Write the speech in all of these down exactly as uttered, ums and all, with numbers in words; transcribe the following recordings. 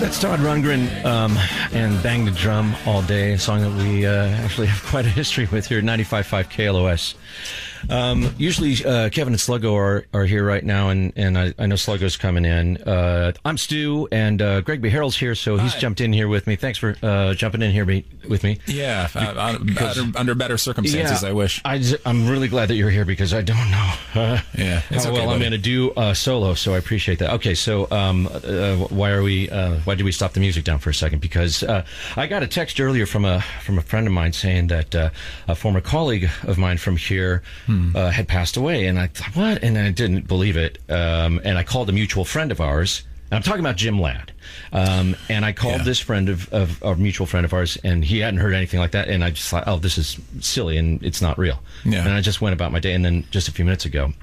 That's Todd Rundgren um, and Bang the Drum All Day, a song that we uh, actually have quite a history with here at ninety-five point five K L O S. Um, usually uh, Kevin and Sluggo are, are here right now, and, and I, I know Sluggo's coming in. Uh, I'm Stu, and uh, Greg B. Harrell's here, so he's Hi. jumped in here with me. Thanks for uh, jumping in here be, with me. Yeah, uh, under, under better circumstances, yeah, I wish. I, I'm really glad that you're here because I don't know uh, yeah, it's how okay, well buddy. I'm going to do uh, solo, so I appreciate that. Okay, so um, uh, why are we? Uh, why did we stop the music down for a second? Because uh, I got a text earlier from a from a friend of mine saying that uh, a former colleague of mine from here hmm. uh, had passed away, and I thought, what? And I didn't believe it. Um, and I called a mutual friend of ours. And I'm talking about Jim Ladd. Um, and I called yeah. this friend of, of our mutual friend of ours, and he hadn't heard anything like that. And I just thought, oh, this is silly, and it's not real. Yeah. And I just went about my day. And then just a few minutes ago,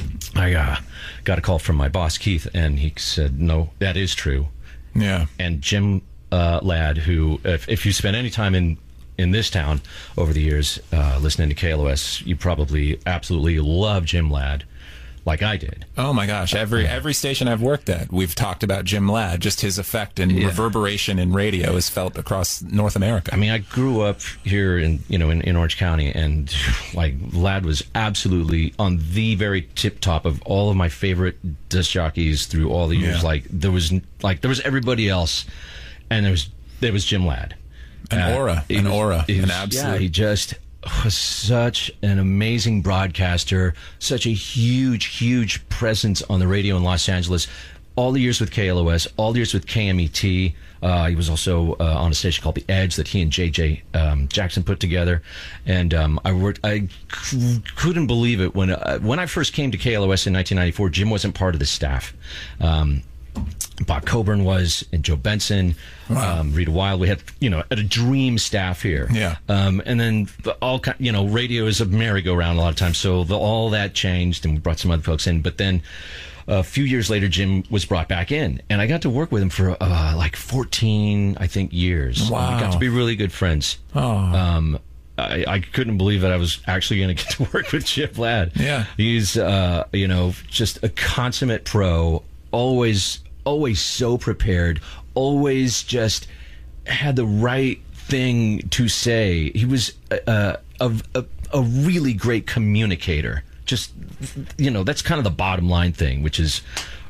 I uh, got a call from my boss, Keith, and he said, no, that is true. Yeah. And Jim uh, Ladd, who, if, if you spend any time in in this town over the years uh, listening to K L O S, you probably absolutely love Jim Ladd like I did. Oh my gosh, every every station I've worked at, we've talked about Jim Ladd. Just his effect and yeah. reverberation in radio is felt across North America. I mean, I grew up here in you know in, in Orange County, and like Ladd was absolutely on the very tip top of all of my favorite disc jockeys through all the years. Yeah. Like there was like there was everybody else, and there was there was Jim Ladd. An uh, aura, an was, aura, was, an absolute. Yeah, he just was such an amazing broadcaster, such a huge, huge presence on the radio in Los Angeles. All the years with K L O S, all the years with K M E T. Uh, he was also uh, on a station called The Edge that he and J J um, Jackson put together. And um, I worked. I c- couldn't believe it when uh, when I first came to K L O S in nineteen ninety-four. Jim wasn't part of the staff. Um, Bob Coburn was, and Joe Benson, wow. um, Rita Wilde. We had, you know, a dream staff here. Yeah. Um, and then the, all, you know, radio is a merry-go-round a lot of times. So the, all that changed, and we brought some other folks in. But then a few years later, Jim was brought back in, and I got to work with him for uh, like fourteen, I think, years. Wow. And we got to be really good friends. Oh. Um, I, I couldn't believe that I was actually going to get to work with Jim Ladd. Yeah. He's, uh, you know, just a consummate pro. Always, always so prepared, always just had the right thing to say. He was a, a, a, a really great communicator. Just, you know, that's kind of the bottom line thing, which is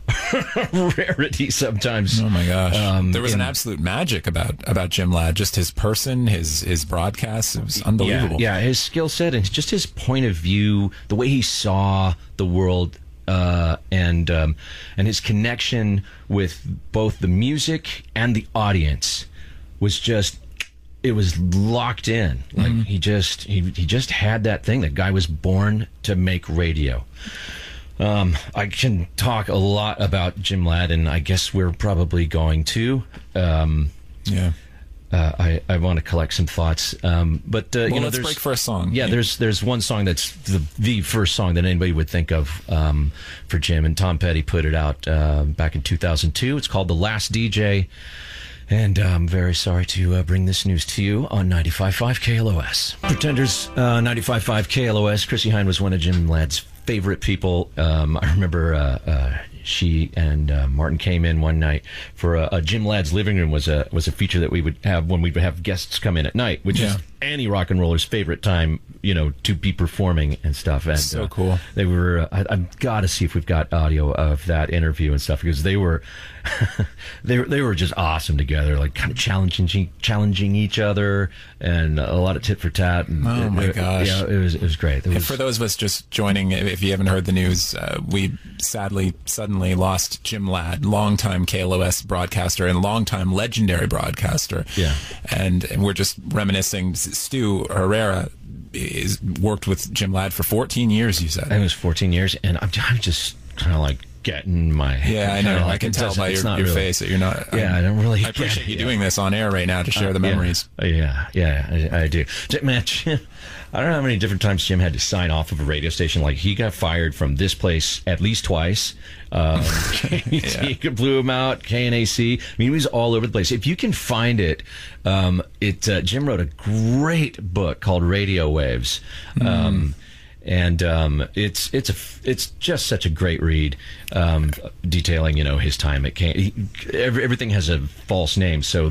rarity sometimes. Oh my gosh. Um, there was in, an absolute magic about, about Jim Ladd, just his person, his, his broadcasts. It was unbelievable. Yeah, yeah, his skill set and just his point of view, the way he saw the world. Uh, and um, and his connection with both the music and the audience was just, it was locked in. Like mm-hmm. he just he he just had that thing. That guy was born to make radio. Um, I can talk a lot about Jim Ladd, and I guess we're probably going to. Um, yeah. Uh, I, I want to collect some thoughts, um, but uh, well, you know, let's there's break for a song. Yeah, yeah, there's there's one song that's the the first song that anybody would think of um, for Jim, and Tom Petty put it out uh, back in two thousand two. It's called "The Last D J," and uh, I'm very sorry to uh, bring this news to you on ninety-five point five K L O S. Pretenders, uh, ninety-five point five K L O S. Chrissie Hynde was one of Jim Ladd's favorite people. Um, I remember. Uh, uh, She and uh, Martin came in one night for a, a Jim Ladd's Living Room was a was a feature that we would have when we would have guests come in at night, which yeah. is any rock and roller's favorite time, you know, to be performing and stuff. And so uh, cool. They were. Uh, I, I've got to see if we've got audio of that interview and stuff because they were they were they were just awesome together, like kind of challenging challenging each other and a lot of tit for tat. And oh my it, gosh! Yeah, it was it was great. It was, and for those of us just joining, if you haven't heard the news, uh, we sadly suddenly lost Jim Ladd, longtime K L O S broadcaster and longtime legendary broadcaster. Yeah, and, and we're just reminiscing. Stu Herrera is worked with Jim Ladd for fourteen years. You said it was fourteen years, and I'm, I'm just kind of like getting my yeah. I know. Like I can tell by your, your really, face that you're not. Yeah, I'm, I don't really. I appreciate you yeah. doing this on air right now to share uh, the memories. Yeah, yeah, yeah I, I do. Man, Jim, I don't know how many different times Jim had to sign off of a radio station. Like he got fired from this place at least twice. Um, K E T yeah. blew him out. K N A C. I mean, he was all over the place. If you can find it, um, it uh, Jim wrote a great book called Radio Waves. Um, And um, it's it's a it's just such a great read, um, detailing you know his time at K. He, every, everything has a false name, so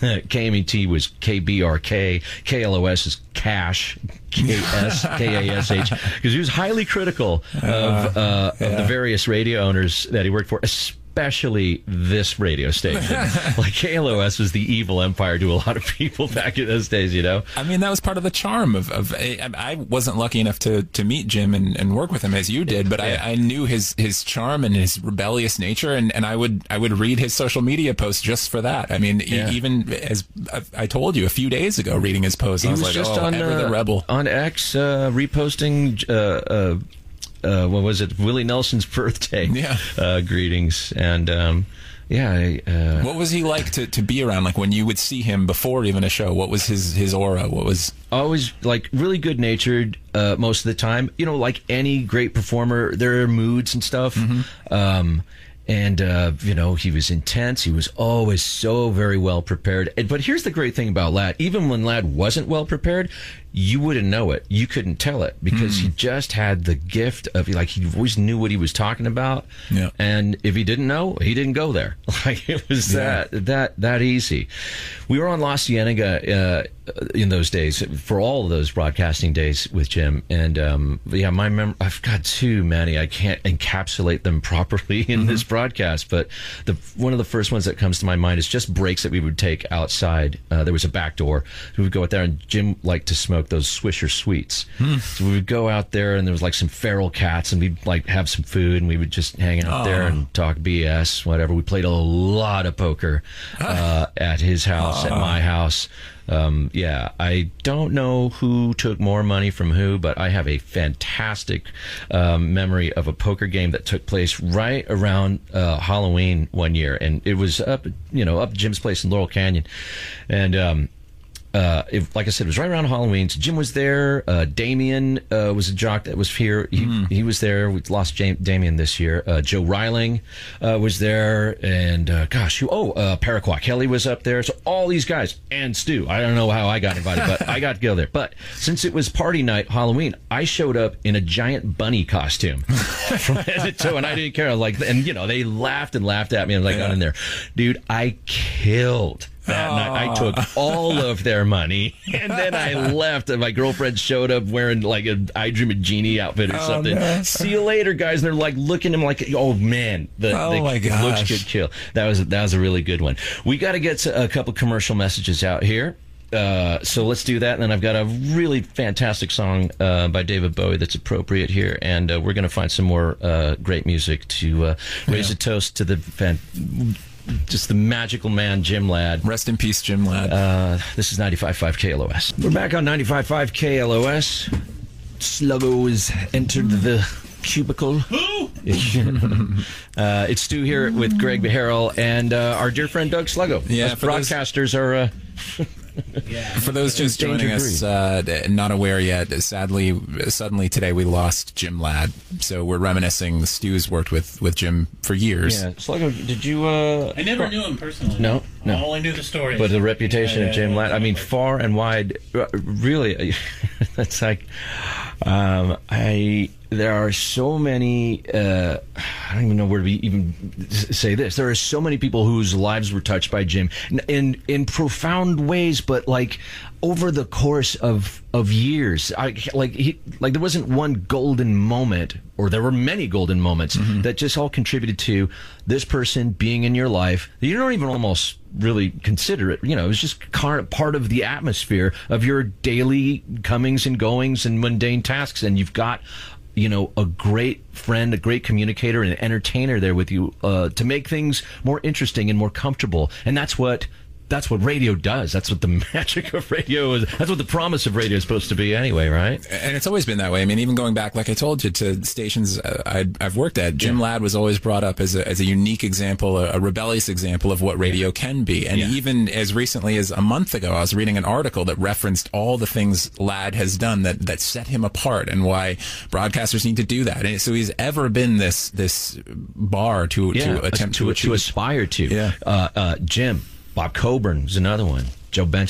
K M E T was K B R K, K L O S is Cash, K S K A S H, because he was highly critical of, uh, yeah. of the various radio owners that he worked for, especially this radio station. Like K L O S was the evil empire to a lot of people back in those days, you know? I mean, that was part of the charm of, of I, I wasn't lucky enough to, to meet Jim and, and work with him as you did, but yeah. I, I knew his, his charm and his rebellious nature, and, and I would I would read his social media posts just for that. I mean, yeah. e- even as I told you a few days ago, reading his posts, he I was, was like, just oh, on, ever uh, the rebel. On X, uh, reposting... Uh, uh, Uh, what was it? Willie Nelson's birthday. Yeah. Uh, greetings. And, um, yeah. Uh, what was he like to, to be around? Like when you would see him before even a show, what was his, his aura? What was... Always like really good natured, uh, most of the time, you know, like any great performer, there are moods and stuff. Mm-hmm. Um, And, uh, you know, he was intense. He was always so very well prepared. And, but here's the great thing about Ladd. Even when Ladd wasn't well prepared, you wouldn't know it. You couldn't tell it because mm. he just had the gift of, like, he always knew what he was talking about. Yeah. And if he didn't know, he didn't go there. Like, it was yeah. that, that, that easy. We were on La Cienega, uh, in those days for all of those broadcasting days with Jim. And, um, yeah, my mem- I've got too many. I can't encapsulate them properly in mm-hmm. this broadcast, but the, one of the first ones that comes to my mind is just breaks that we would take outside. Uh, there was a back door. We would go out there, and Jim liked to smoke those Swisher Sweets. Hmm. So we would go out there, and there was like some feral cats, and we'd like have some food, and we would just hang out oh. there and talk B S, whatever. We played a lot of poker uh, at his house, oh. at my house. Um, yeah, I don't know who took more money from who, but I have a fantastic um, memory of a poker game that took place right around uh, Halloween one year, and it was up, you know, up at Jim's place in Laurel Canyon, and um, uh, it, like I said, it was right around Halloween. So Jim was there. Uh, Damien uh, was a jock that was here. He, mm. he was there. We lost James, Damien this year. Uh, Joe Reiling uh, was there, and uh, gosh, who? Oh, uh, Paraquat Kelly was up there. So all these guys, and Stu. I don't know how I got invited, but I got to go there. But since it was party night, Halloween, I showed up in a giant bunny costume from head to toe, and I didn't care. Like, and you know, they laughed and laughed at me, and like, yeah. got in there, dude. I killed. That Aww. night, I took all of their money, and then I left, and my girlfriend showed up wearing like a I Dream a Genie outfit or oh, something. No. See you later, guys. And they're like looking at him like, oh man, the, oh the my gosh. looks could kill. That was that was a really good one. We got to get a couple commercial messages out here. Uh, so let's do that, and then I've got a really fantastic song uh, by David Bowie that's appropriate here, and uh, we're going to find some more uh, great music to uh, raise yeah. a toast to the fan. Just the magical man, Jim Ladd. Rest in peace, Jim Ladd. Uh, this is ninety-five point five K L O S. We're back on ninety-five point five K L O S. Sluggo has entered the cubicle. Who? uh, it's Stu here with Greg Beharrell and uh, our dear friend Doug Sluggo. Yeah, us broadcasters those... are... Uh, Yeah, for those just joining us, uh, not aware yet, sadly, suddenly today we lost Jim Ladd. So we're reminiscing. Stu's worked with, with Jim for years. Yeah, Sluggo, did you... Uh, I never knew him personally. No, no. I only knew the story. But the reputation yeah, of Jim yeah, Ladd, I mean, far and wide, really, it's like, um, I... There are so many, uh, I don't even know where to be, even say this. There are so many people whose lives were touched by Jim in, in, in profound ways, but like over the course of, of years. I, like, he, like there wasn't one golden moment, or there were many golden moments mm-hmm. that just all contributed to this person being in your life. You don't even almost really consider it. You know, it was just part of the atmosphere of your daily comings and goings and mundane tasks, and you've got, you know, a great friend, a great communicator, and an entertainer there with you uh, to make things more interesting and more comfortable. And that's what that's what radio does. That's what the magic of radio is. That's what the promise of radio is supposed to be anyway, right? And it's always been that way. I mean, even going back, like I told you, to stations I'd, I've worked at, Jim yeah. Ladd was always brought up as a, as a unique example, a, a rebellious example of what radio yeah. can be. And yeah. even as recently as a month ago, I was reading an article that referenced all the things Ladd has done that, that set him apart and why broadcasters need to do that. And so he's ever been this this bar to, yeah, to attempt to, to, to, to aspire to. Yeah. Uh, uh, Jim. Bob Coburn is another one. Joe Benson,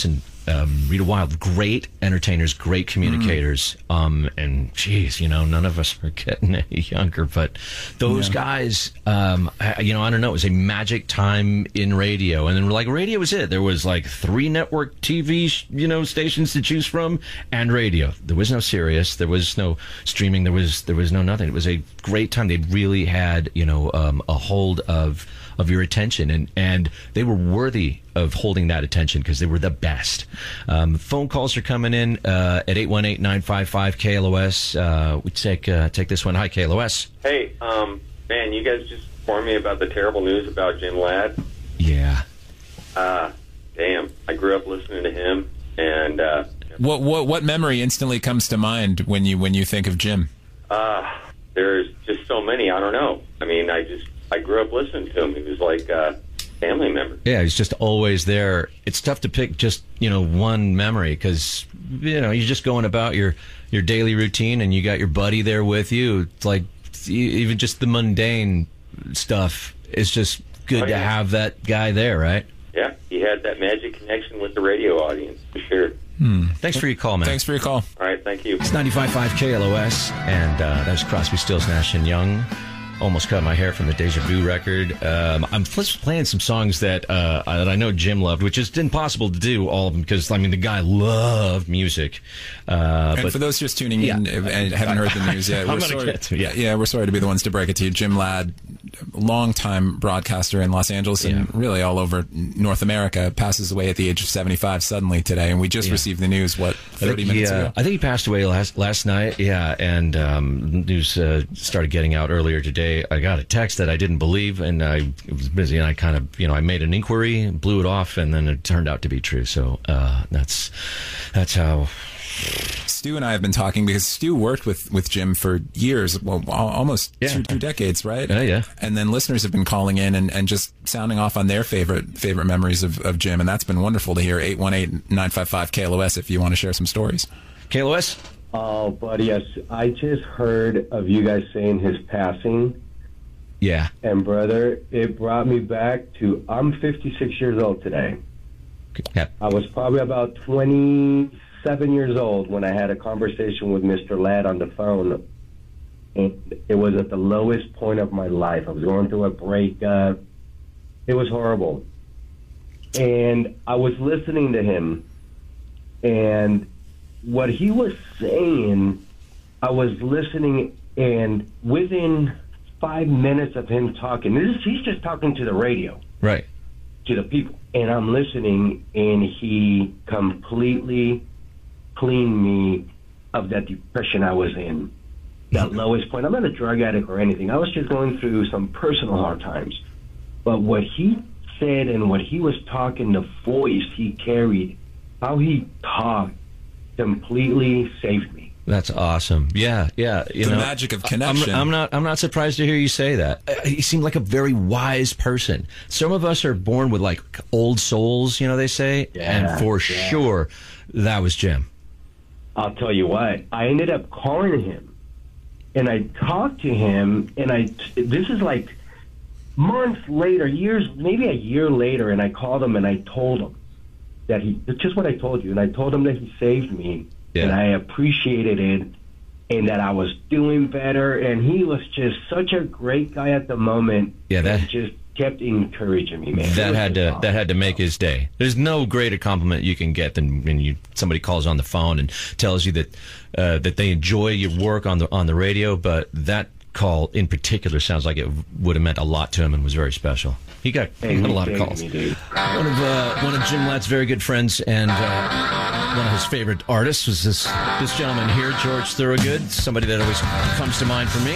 um, Rita Wilde, great entertainers, great communicators. Mm. Um, and geez, you know, none of us are getting any younger, but those yeah. guys, um, I, you know, I don't know, it was a magic time in radio. And then like radio was it. There was like three network T V, you know, stations to choose from and radio. There was no Sirius. There was no streaming. There was, there was no nothing. It was a great time. They really had, you know, um, a hold of, of your attention, and, and they were worthy of holding that attention because they were the best. Um, phone calls are coming in uh, at eight one eight, nine five five, K L O S. Uh, we take uh, take this one. Hi, K L O S. Hey, um, man, you guys just informed me about the terrible news about Jim Ladd. Yeah. Uh, damn. I grew up listening to him, and uh, what what what memory instantly comes to mind when you when you think of Jim? Uh, there's just so many. I don't know. I mean, I just I grew up listening to him. He was like a family member. Yeah, he's just always there. It's tough to pick just, you know, one memory because, you know, you're just going about your, your daily routine and you got your buddy there with you. It's like even just the mundane stuff. It's just good oh, yeah. to have that guy there, right? Yeah, he had that magic connection with the radio audience, for sure. Hmm. Thanks for your call, man. Thanks for your call. All right, thank you. It's ninety-five point five K L O S, and uh, that's Crosby, Stills, Nash and Young. Almost Cut My Hair from the Deja Vu record. Um, I'm just playing some songs that uh, that I know Jim loved, which is impossible to do all of them because I mean the guy loved music. Uh, and but, for those just tuning in yeah, and haven't heard the news yet, we're sorry, to, yeah. yeah, we're sorry to be the ones to break it to you. Jim Ladd, longtime broadcaster in Los Angeles and yeah. really all over North America, passes away at the age of seventy-five suddenly today, and we just yeah. received the news what thirty minutes he, uh, ago. I think he passed away last last night. Yeah, and um, news uh, started getting out earlier today. I got a text that I didn't believe, and I was busy, and I kind of, you know, I made an inquiry, blew it off, and then it turned out to be true. So uh, that's that's how. Stu and I have been talking because Stu worked with, with Jim for years, well, almost yeah. two, two decades, right? Yeah, yeah. And then listeners have been calling in and, and just sounding off on their favorite favorite memories of, of Jim, and that's been wonderful to hear. eight one eight, nine five five, K L O S if you want to share some stories. K L O S? Oh, buddy, yes. I just heard of you guys saying his passing. Yeah. And, brother, it brought me back to, I'm fifty-six years old today. Yeah. I was probably about twenty-seven years old when I had a conversation with Mister Ladd on the phone. And it was at the lowest point of my life. I was going through a breakup. It was horrible. And I was listening to him. And what he was saying, I was listening, and within five minutes of him talking, this is, he's just talking to the radio. Right. To the people. And I'm listening, and he completely cleaned me of that depression I was in, that lowest point. I'm not a drug addict or anything. I was just going through some personal hard times. But what he said and what he was talking, the voice he carried, how he talked, completely saved me. That's awesome. Yeah, yeah. You the know, magic of connection. I'm, I'm not. I'm not surprised to hear you say that. He seemed like a very wise person. Some of us are born with like old souls, you know. They say, yeah, and for yeah. sure, that was Jim. I'll tell you what. I ended up calling him, and I talked to him, and I. This is like months later, years, maybe a year later, and I called him and I told him that he. It's just what I told you, and I told him that he saved me. Yeah. And I appreciated it, and that I was doing better. And he was just such a great guy at the moment. Yeah, that just kept encouraging me, man. That had to awesome. that had to make his day. There's no greater compliment you can get than when you somebody calls on the phone and tells you that uh, that they enjoy your work on the on the radio. But that call in particular sounds like it would have meant a lot to him and was very special. He got, hey, he got a lot of calls. Me, one of uh, one of Jim Ladd's very good friends and uh, one of his favorite artists was this this gentleman here, George Thorogood, somebody that always comes to mind for me.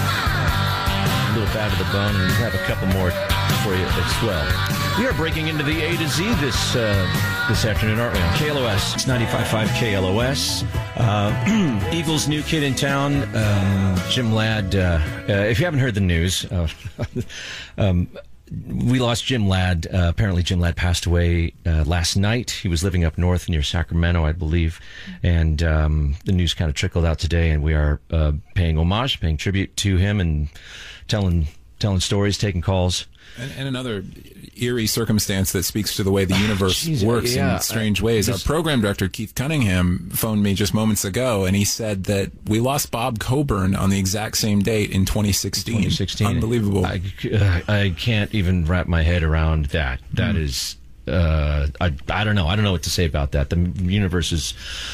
A little bad to the bone, and we have a couple more for you as well. We are breaking into the A to Z this uh, this afternoon, aren't we? On K L O S. It's ninety-five point five K L O S. Uh, Eagles' new kid in town, um, Jim Ladd. Uh, uh, if you haven't heard the news, uh, um, we lost Jim Ladd. Uh, apparently, Jim Ladd passed away uh, last night. He was living up north near Sacramento, I believe. And um, the news kind of trickled out today, and we are uh, paying homage, paying tribute to him, and telling telling stories, taking calls. And, and another eerie circumstance that speaks to the way the universe Jeez, works yeah. in strange ways. This- Our program director, Keith Cunningham, phoned me just moments ago, and he said that we lost Bob Coburn on the exact same date in twenty sixteen. twenty sixteen. Unbelievable. I, uh, I can't even wrap my head around that. That mm. is, uh, I, I don't know. I don't know what to say about that. The universe is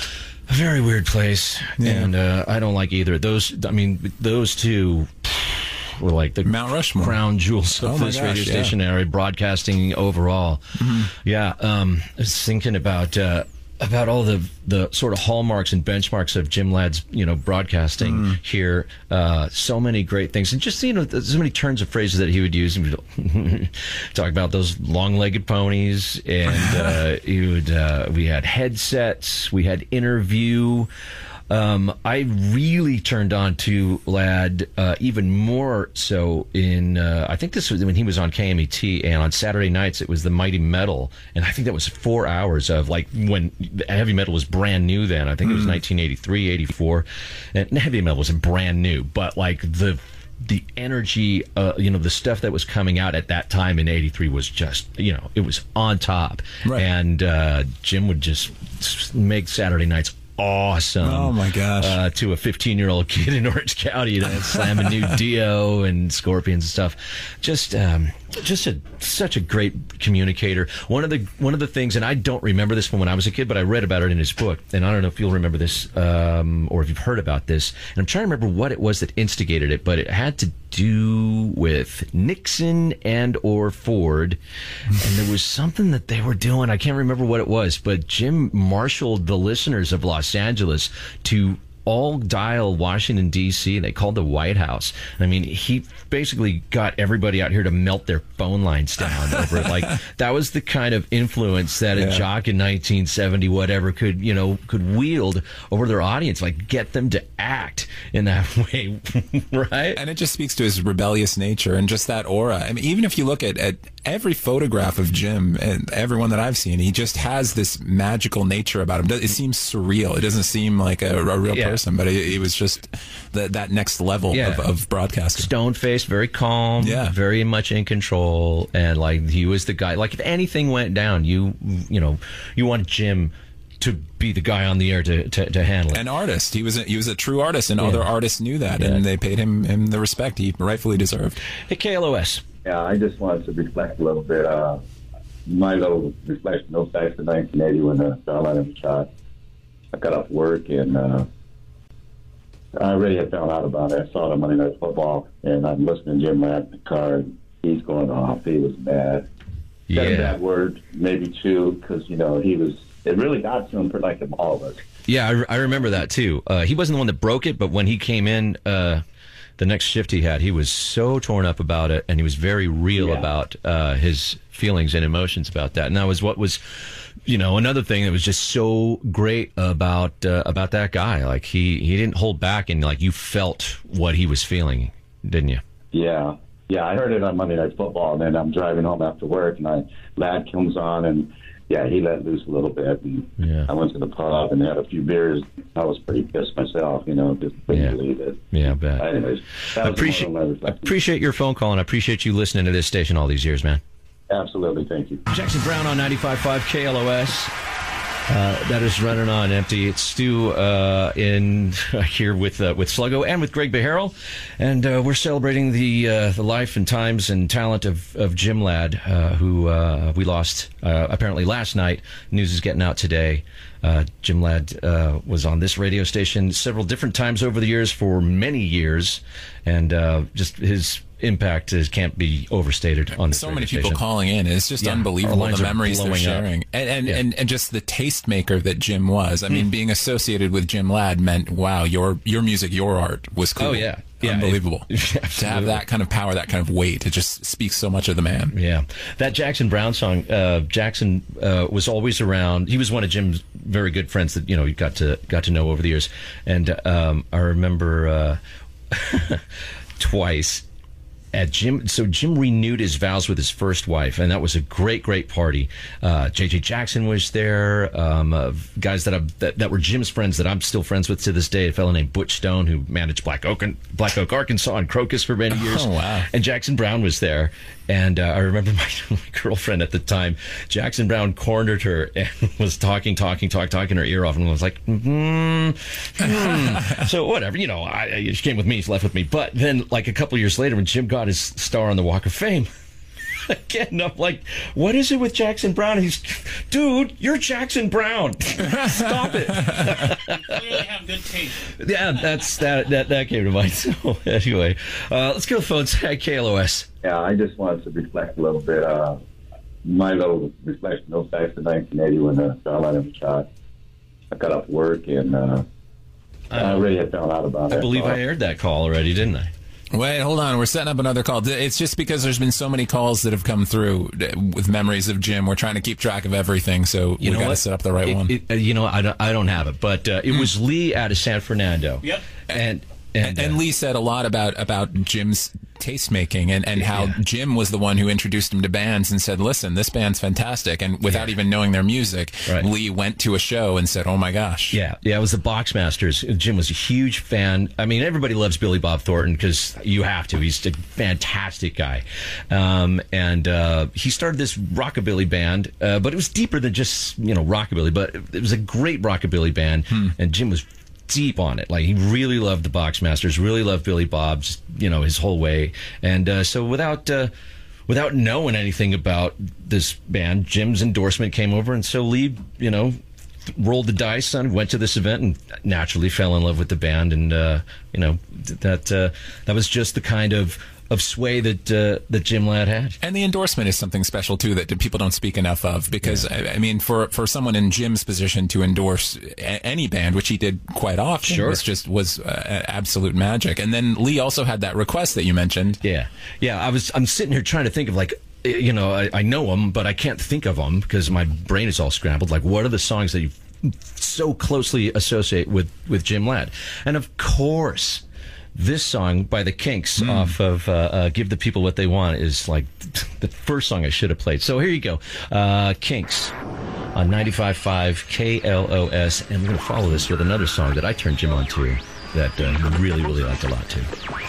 a very weird place, Yeah. and uh, I don't like either. Those, I mean, those two were like the Mount Rushmore, crown jewels of oh this gosh, radio yeah. station area, broadcasting overall. Mm-hmm. Yeah, um, I was thinking about uh, about all the the sort of hallmarks and benchmarks of Jim Ladd's, you know, broadcasting mm. here. Uh, so many great things, and just, you know, so many turns of phrases that he would use. He would talk about those long-legged ponies, and uh, he would. Uh, we had headsets. We had interview. Um, I really turned on to Ladd uh, even more so in, uh, I think this was when he was on K M E T, and on Saturday nights it was the Mighty Metal, and I think that was four hours of, like, when heavy metal was brand new then. I think mm. it was nineteen eighty-three, eighty-four, and heavy metal wasn't brand new, but like the the energy, uh, you know, the stuff that was coming out at that time in eighty-three was just, you know, it was on top. Right. And uh, Jim would just make Saturday nights awesome. Oh my gosh. Uh, to a fifteen year old kid in Orange County, you know, slamming new Dio and Scorpions and stuff. Just um, just a such a great communicator. One of the one of the things, and I don't remember this from when I was a kid, but I read about it in his book, and I don't know if you'll remember this, um, or if you've heard about this, and I'm trying to remember what it was that instigated it, but it had to do with Nixon and or Ford, and there was something that they were doing. I can't remember what it was, but Jim marshaled the listeners of Los Angeles to all dial Washington, D C, and they called the White House. I mean, he basically got everybody out here to melt their phone lines down over it. Like, that was the kind of influence that yeah. a jock in nineteen seventy, whatever, could, you know, could wield over their audience, like get them to act in that way, right? And it just speaks to his rebellious nature and just that aura. I mean, even if you look at, at every photograph of Jim, and everyone that I've seen, he just has this magical nature about him. It seems surreal. It doesn't seem like a, a real yeah. person, but it, it was just the, that next level yeah. of, of broadcasting. Stone-faced, very calm, yeah. very much in control, and like he was the guy. Like, if anything went down, you you know, you want Jim to be the guy on the air to, to, to handle it. An artist. He was a, he was a true artist, and yeah. other artists knew that, yeah. and they paid him, him the respect he rightfully deserved. Hey, K L O S. Yeah, I just wanted to reflect a little bit. Uh, my little reflection goes back to nineteen eighty when uh, John Lennon was shot. I got off work, and uh, I already had found out about it. I saw it on Monday Night Football, and I'm listening to Jim Ladd in the car, and he's going off. He was mad. Yeah. Said a bad word, maybe two, because, you know, he was, it really got to him for like all of us. Yeah, I, re- I remember that too. Uh, he wasn't the one that broke it, but when he came in, uh, the next shift he had, he was so torn up about it, and he was very real Yeah. about uh, his feelings and emotions about that. And that was what was, you know, another thing that was just so great about uh, about that guy. Like, he, he didn't hold back, and like, you felt what he was feeling, didn't you? Yeah. Yeah, I heard it on Monday Night Football, and then I'm driving home after work, and I, Ladd comes on, and yeah, he let loose a little bit. And Yeah. I went to the pub and had a few beers. I was pretty pissed myself, you know, just couldn't Yeah. believe it. Yeah, I bet. But anyways, that I was appreciate, one of my I reflections. appreciate your phone call, and I appreciate you listening to this station all these years, man. Absolutely, thank you. Jackson Brown on ninety-five point five K L O S. Uh, that is running on empty. It's Stu uh, in uh, here with uh, with Sluggo and with Greg Beharrell, and uh, we're celebrating the uh, the life and times and talent of, of Jim Ladd, uh, who uh, we lost uh, apparently last night. News is getting out today. Uh, Jim Ladd uh, was on this radio station several different times over the years for many years, and uh, just his impact is, can't be overstated on this so radio many people station. calling in. It's just Yeah, our unbelievable lines the are memories they're blowing up. sharing, and and, Yeah. and and just the tastemaker that Jim was. I mean, being associated with Jim Ladd meant, wow, your your music, your art was cool. Oh, yeah. Yeah, unbelievable. it- to have absolutely. that kind of power, that kind of weight, it just speaks so much of the man. Yeah, that Jackson Brown song. Uh, Jackson uh, was always around. He was one of Jim's very good friends that, you know, you got to got to know over the years. And um, I remember uh, twice at Jim. So Jim renewed his vows with his first wife, and that was a great, great party. Uh, J J Jackson was there. Um, uh, guys that, I've, that that were Jim's friends that I'm still friends with to this day. A fellow named Butch Stone who managed Black Oak, Black Oak, Arkansas, and Crocus for many years. Oh wow! And Jackson Browne was there. And uh, I remember my, my girlfriend at the time, Jackson Browne cornered her and was talking, talking, talking, talking her ear off, and was like, mm-hmm, hmm. So whatever, you know, I, she came with me, she left with me. But then, like a couple years later, when Jim got his star on the Walk of Fame, again, I'm like, what is it with Jackson Browne? He's, dude, you're Jackson Browne. Stop it. Clearly have good taste. Yeah, that's that, that that came to mind. So anyway, uh, let's go to the phones at K L O S. Yeah, I just wanted to reflect a little bit. Uh, my little reflection goes back to nineteen eighty when the Carolina was shot. I got off work and uh, I, I really had found out about it. I believe I aired that call already, didn't I? Wait, hold on. We're setting up another call. It's just because there's been so many calls that have come through with memories of Jim. We're trying to keep track of everything, so you we got to what? set up the right it, one. It, you know, I don't, I don't have it, but uh, it mm. was Lee out of San Fernando. Yep. And and, and, and uh, Lee said a lot about about Jim's taste making and, and how yeah. Jim was the one who introduced him to bands and said, listen, this band's fantastic. And without yeah. even knowing their music, right. Lee went to a show and said, oh my gosh. Yeah, yeah, it was the Boxmasters. Jim was a huge fan. I mean, everybody loves Billy Bob Thornton because you have to. He's a fantastic guy. Um, and uh, he started this rockabilly band, uh, but it was deeper than just, you know, rockabilly. But it was a great rockabilly band, hmm. and Jim was deep on it. Like, he really loved the Boxmasters, really loved Billy Bob, just, you know, his whole way. And uh, so without uh, without knowing anything about this band, Jim's endorsement came over, and so Lee, you know, rolled the dice and went to this event and naturally fell in love with the band. And uh, you know, that uh, that was just the kind of of sway that uh, that Jim Ladd had. And the endorsement is something special too that people don't speak enough of, because yeah. I, I mean, for for someone in Jim's position to endorse a, any band, which he did quite often, sure. was just was uh, absolute magic. And then Lee also had that request that you mentioned. Yeah, yeah. I was I'm sitting here trying to think of, like, you know, I, I know them, but I can't think of them because my brain is all scrambled. Like, what are the songs that you so closely associate with with Jim Ladd? And of course, this song by the Kinks mm. off of uh, uh, Give the People What They Want is like the first song I should have played. So here you go. Uh, Kinks on ninety-five point five K L O S. And we're going to follow this with another song that I turned Jim on to that uh, he really, really liked a lot too.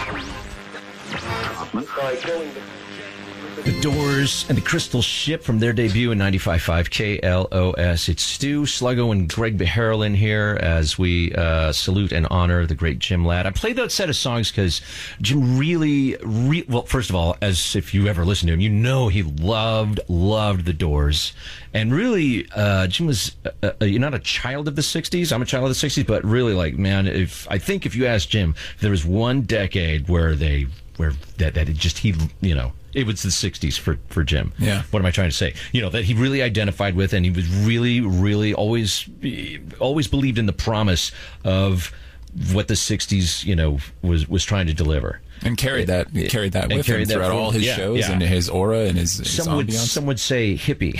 The Doors and the Crystal Ship from their debut in ninety-five point five K L O S. It's Stu Sluggo and Greg Beharlin here as we uh, salute and honor the great Jim Ladd. I played that set of songs because Jim really, re- well, first of all, as if you ever listened to him, you know he loved, loved the Doors. And really, uh, Jim was, uh, uh, you're not a child of the sixties. I'm a child of the sixties, but really, like, man, if I think if you ask Jim, if there was one decade where they, where that, that it just, he, you know, it was the sixties for, for Jim. Yeah. What am I trying to say? You know, that he really identified with, and he was really, really always, always believed in the promise of what the sixties, you know, was, was trying to deliver. And carried that, it, carried that and with carried him that throughout forward. all his yeah, shows yeah. and his aura and his, his some would, ambiance. some would say hippie.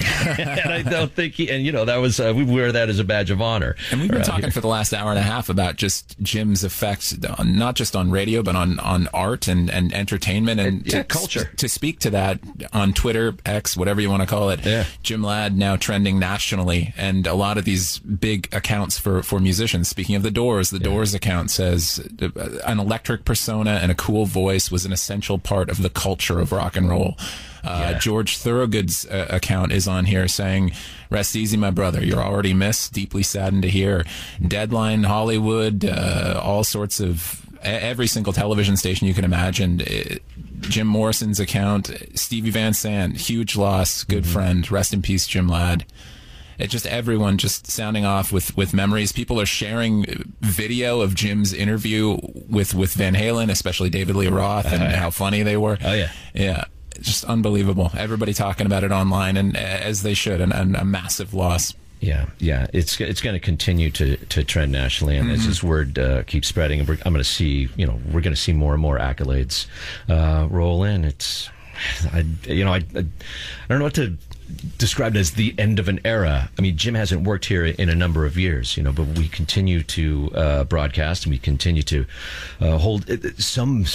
And I don't think he, and you know, that was, uh, we wear that as a badge of honor. And we've been talking here. for the last hour and a half about just Jim's effects, on, not just on radio, but on, on art and, and entertainment and, and to, yeah, culture. To speak to that on Twitter, X, whatever you want to call it, yeah. Jim Ladd now trending nationally, and a lot of these big accounts for, for musicians. Speaking of the Doors, the yeah. Doors account says an electric persona and a cool voice was an essential part of the culture of rock and roll. Uh, yeah. George Thorogood's uh, account is on here saying, rest easy, my brother. You're already missed. Deeply saddened to hear. Deadline, Hollywood, uh, all sorts of, every single television station you can imagine. It, Jim Morrison's account, Stevie Van Sant, huge loss, good mm-hmm. friend. Rest in peace, Jim Ladd. It's just everyone just sounding off with, with memories. People are sharing video of Jim's interview with, with Van Halen, especially David Lee Roth, and uh, how funny they were. Oh, yeah. Yeah. Just unbelievable. Everybody talking about it online, and as they should, and, and a massive loss. Yeah, yeah. It's it's going to continue to to trend nationally, and mm-hmm. as this word uh, keeps spreading, I'm going to see, you know, we're going to see more and more accolades uh, roll in. It's, I, you know, I, I I don't know what to describe it as the end of an era. I mean, Jim hasn't worked here in a number of years, you know, but we continue to uh, broadcast, and we continue to uh, hold some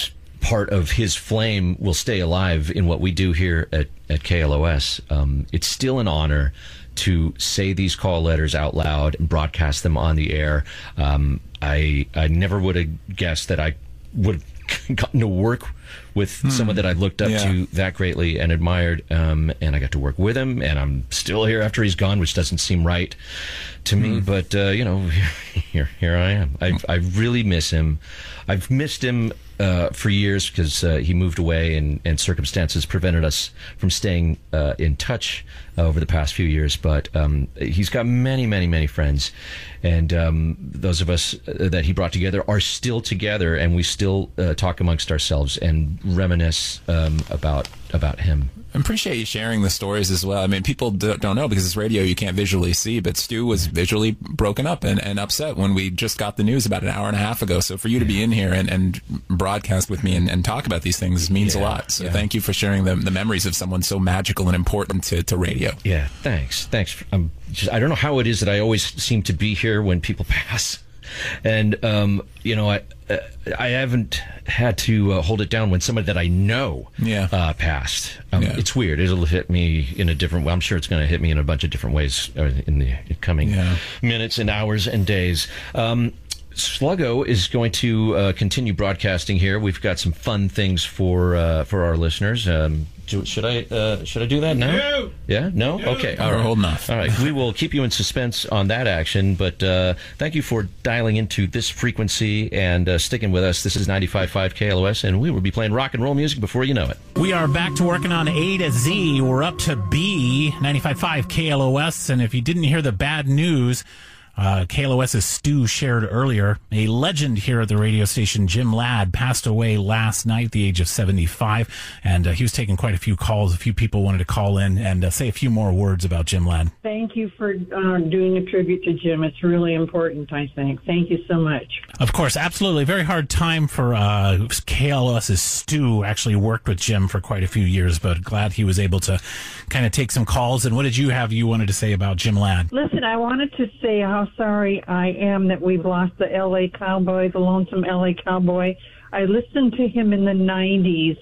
part of his flame will stay alive in what we do here at, at K L O S. Um, it's still an honor to say these call letters out loud and broadcast them on the air. Um, I I never would have guessed that I would have gotten to work with hmm. someone that I looked up yeah. to that greatly and admired, um, and I got to work with him, and I'm still here after he's gone, which doesn't seem right to me, hmm. but, uh, you know, here here I am. I, I really miss him. I've missed him uh, for years because uh, he moved away, and, and circumstances prevented us from staying uh, in touch uh, over the past few years, but um, he's got many, many, many friends, and um, those of us that he brought together are still together, and we still uh, talk amongst ourselves and reminisce um, about about him. I appreciate you sharing the stories as well. I mean, people don't know because it's radio, you can't visually see, but Stu was visually broken up and, and upset when we just got the news about an hour and a half ago. So for you to be in here and, and broadcast with me and, and talk about these things means yeah, a lot. So yeah. thank you for sharing the, the memories of someone so magical and important to, to radio. Yeah, thanks. Thanks. I'm just, I don't know how it is that I always seem to be here when people pass. And, um, you know, I uh, I haven't had to uh, hold it down when somebody that I know yeah. uh, passed. Um, yeah. It's weird. It'll hit me in a different way. I'm sure it's going to hit me in a bunch of different ways uh, in the coming yeah. minutes and hours and days. Um, Sluggo is going to uh, continue broadcasting here. We've got some fun things for uh, for our listeners. Um, do, should I uh, should I do that now? No. Yeah? No? No. Okay. All right. We're holding off. All right. We will keep you in suspense on that action, but uh, thank you for dialing into this frequency and uh, sticking with us. This is ninety-five point five K L O S, and we will be playing rock and roll music before you know it. We are back to working on A to Z. We're up to B, ninety-five point five K L O S, and if you didn't hear the bad news, Uh, K L O S's Stu shared earlier, a legend here at the radio station, Jim Ladd, passed away last night at the age of seventy-five, and uh, he was taking quite a few calls. A few people wanted to call in and uh, say a few more words about Jim Ladd. Thank you for uh, doing a tribute to Jim. It's really important, I think. Thank you so much. Of course, absolutely. Very hard time for uh, K L O S's Stu. Actually worked with Jim for quite a few years, but glad he was able to kind of take some calls. And what did you have you wanted to say about Jim Ladd? Listen, I wanted to say how sorry I am that we've lost the L A Cowboy, the lonesome L A Cowboy. I listened to him in the nineties,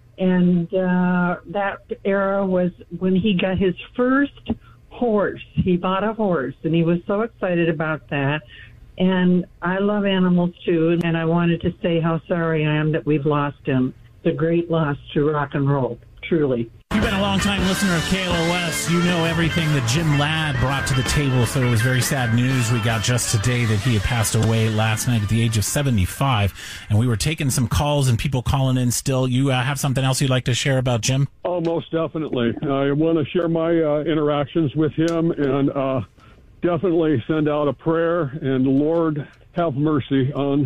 and uh, that era was when he got his first horse. He bought a horse, and he was so excited about that. And I love animals, too, and I wanted to say how sorry I am that we've lost him. It's a great loss to rock and roll, truly. You've been a long-time listener of K L O S. You know everything that Jim Ladd brought to the table, so it was very sad news we got just today that he had passed away last night at the age of seventy-five, and we were taking some calls and people calling in still. You uh, have something else you'd like to share about Jim? Oh, most definitely. I want to share my uh, interactions with him and uh, definitely send out a prayer, and Lord have mercy on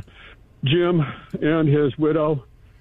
Jim and his widow.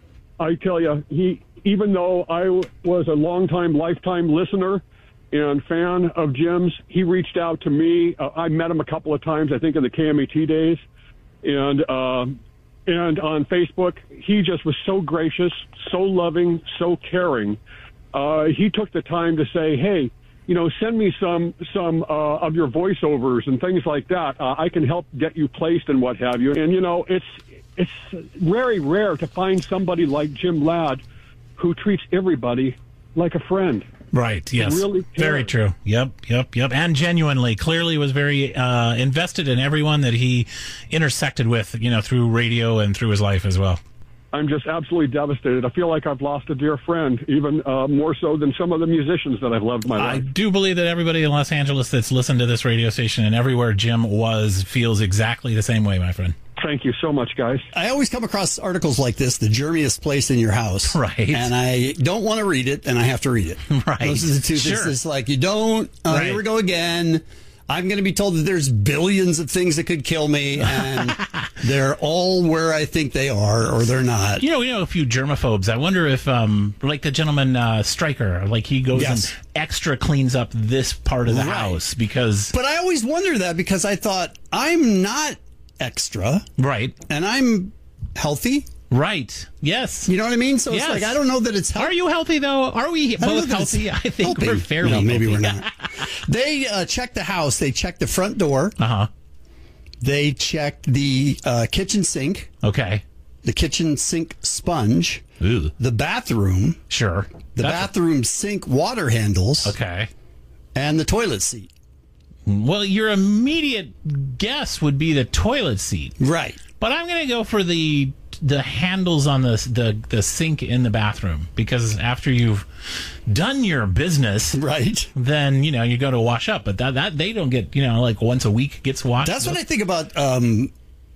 I tell you, he... even though I was a longtime, lifetime listener and fan of Jim's, he reached out to me. Uh, I met him a couple of times, I think, in the K M E T days. And, uh, and on Facebook, he just was so gracious, so loving, so caring. Uh, he took the time to say, hey, you know, send me some some uh, of your voiceovers and things like that. Uh, I can help get you placed and what have you. And, you know, it's, it's very rare to find somebody like Jim Ladd who treats everybody like a friend. Right, yes. Really very true. Yep, yep, yep. And genuinely, clearly was very uh, invested in everyone that he intersected with, you know, through radio and through his life as well. I'm just absolutely devastated. I feel like I've lost a dear friend, even uh, more so than some of the musicians that I've loved my life. I do believe that everybody in Los Angeles that's listened to this radio station and everywhere Jim was feels exactly the same way, my friend. Thank you so much, guys. I always come across articles like this, the germiest place in your house. Right. And I don't want to read it, and I have to read it. Right. Those are the two sure. things. It's like, you don't, uh, right. here we go again. I'm going to be told that there's billions of things that could kill me, and they're all where I think they are, or they're not. You know, we know a few germaphobes. I wonder if, um, like the gentleman uh, Stryker, like he goes yes. and extra cleans up this part of the right. house because. But I always wonder that because I thought I'm not extra, right, and I'm healthy. Right. Yes. You know what I mean? So yes. it's like, I don't know that it's healthy. Are you healthy, though? Are we both healthy? I think healthy. we're fairly no, maybe healthy. we're not. They uh, checked the house. They checked the front door. Uh-huh. They checked the uh, kitchen sink. Okay. The kitchen sink sponge. Ooh. the bathroom, Sure. the That's bathroom sink water handles, okay. and the toilet seat. Well, your immediate guess would be the toilet seat. Right. But I'm going to go for the the handles on the, the the sink in the bathroom, because after you've done your business, right, then you know you go to wash up. But that that they don't get, you know, like once a week gets washed. That's what I think about um,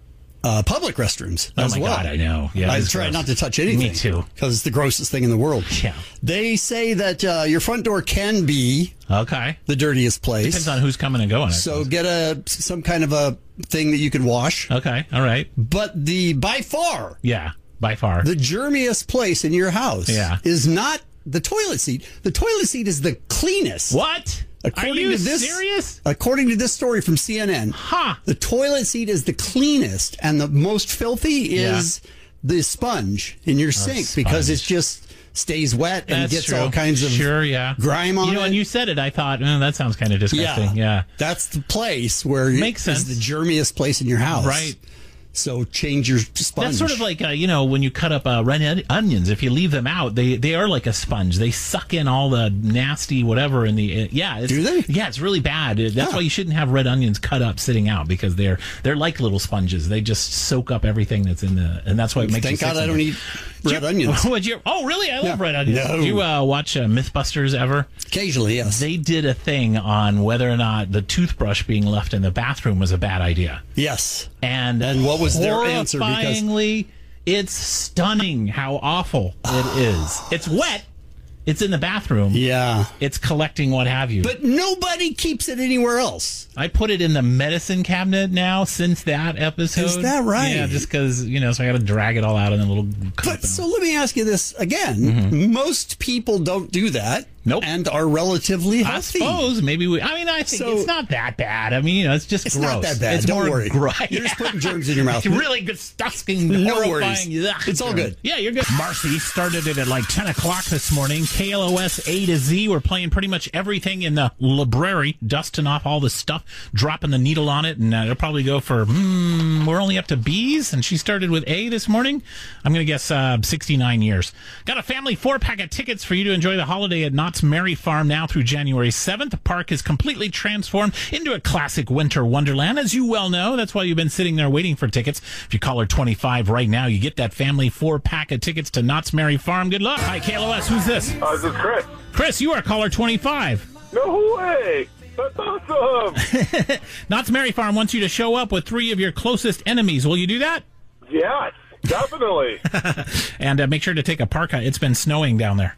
uh, public restrooms Oh as my well. God, I know. Yeah, I it's try gross. not to touch anything. Me too. Because it's the grossest thing in the world. Yeah. They say that uh, your front door can be okay the dirtiest place. Depends on who's coming and going. I So suppose. get a some kind of a thing that you can wash. Okay, all right. But the by far, yeah, by far, the germiest place in your house Yeah. is not the toilet seat. The toilet seat is the cleanest. What? According Are you to this, serious? According to this story from C N N, huh. the toilet seat is the cleanest, and the most filthy is yeah. the sponge in your sink sponge. because it just stays wet and That's gets true. all kinds of sure, yeah. grime on you know, it. when you said it, I thought, oh, that sounds kind of disgusting. Yeah. yeah. That's the place where Makes is sense. the germiest place in your house. Right. So change your sponge. That's sort of like, uh, you know, when you cut up uh, red on- onions, if you leave them out, they, they are like a sponge. They suck in all the nasty whatever in the... Uh, yeah. It's, Do they? Yeah, it's really bad. That's Huh. why you shouldn't have red onions cut up sitting out, because they're they're like little sponges. They just soak up everything that's in the... And that's why it makes Thank you sick God I don't eat red you, onions. Would you, oh, really? I love Yeah. red onions. No. Did you uh, watch uh, Mythbusters ever? Occasionally, yes. They did a thing on whether or not the toothbrush being left in the bathroom was a bad idea. Yes. And, and what was their answer? Because Horrifyingly, it's stunning how awful it is. It's wet. It's in the bathroom. Yeah. It's collecting what have you. But nobody keeps it anywhere else. I put it in the medicine cabinet now since that episode. Is that right? Yeah, just because, you know, so I got to drag it all out in a little cup. But so let me ask you this again. Mm-hmm. Most people don't do that. Nope. And are relatively I healthy. suppose maybe we. I mean, I think So- it's not that bad. I mean, you know, it's just It's gross. not that bad. It's Don't more worry. gross. You're just putting germs in your mouth. It's really disgusting. No horrifying. worries. Yuck. It's all good. Yeah, you're good. Marcy started it at like ten o'clock this morning. K L O S A to Z. We're playing pretty much everything in the library, dusting off all the stuff, dropping the needle on it, and uh, it'll probably go for, hmm, we're only up to B's, and she started with A this morning. I'm going to guess uh, sixty-nine years. Got a family four-pack of tickets for you to enjoy the holiday at Knott's Merry Farm now through January seventh. The park is completely transformed into a classic winter wonderland, as you well know. That's why you've been sitting there waiting for tickets. If you call her twenty-five right now, you get that family four-pack of tickets to Knott's Merry Farm. Good luck. Hi, K L O S. Who's this? Uh, this is Chris. Chris, you are caller twenty-five. No way! That's awesome! Knott's Merry Farm wants you to show up with three of your closest enemies. Will you do that? Yes, definitely. And uh, make sure to take a parka. It's been snowing down there.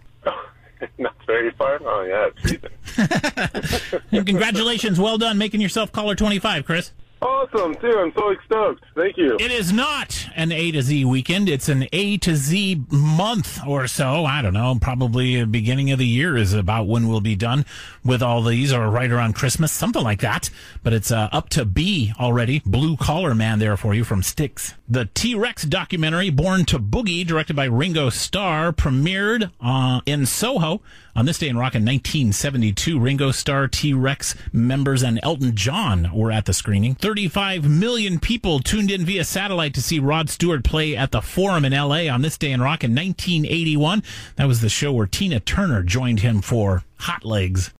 Not very far. Oh, yeah, it's freezing. And congratulations. Well done making yourself caller twenty-five, Chris. Awesome, too. I'm so stoked. Thank you. It is not an A to Z weekend. It's an A to Z month or so. I don't know. Probably the beginning of the year is about when we'll be done with all these, or right around Christmas, something like that. But it's uh, up to B already. Blue Collar Man there for you from Styx. The T-Rex documentary, Born to Boogie, directed by Ringo Starr, premiered uh, in Soho on this day in rock in nineteen seventy-two. Ringo Starr, T-Rex members, and Elton John were at the screening. thirty-five million people tuned in via satellite to see Rod Stewart play at the Forum in L A on this day in rock in nineteen eighty-one. That was the show where Tina Turner joined him for Hot Legs.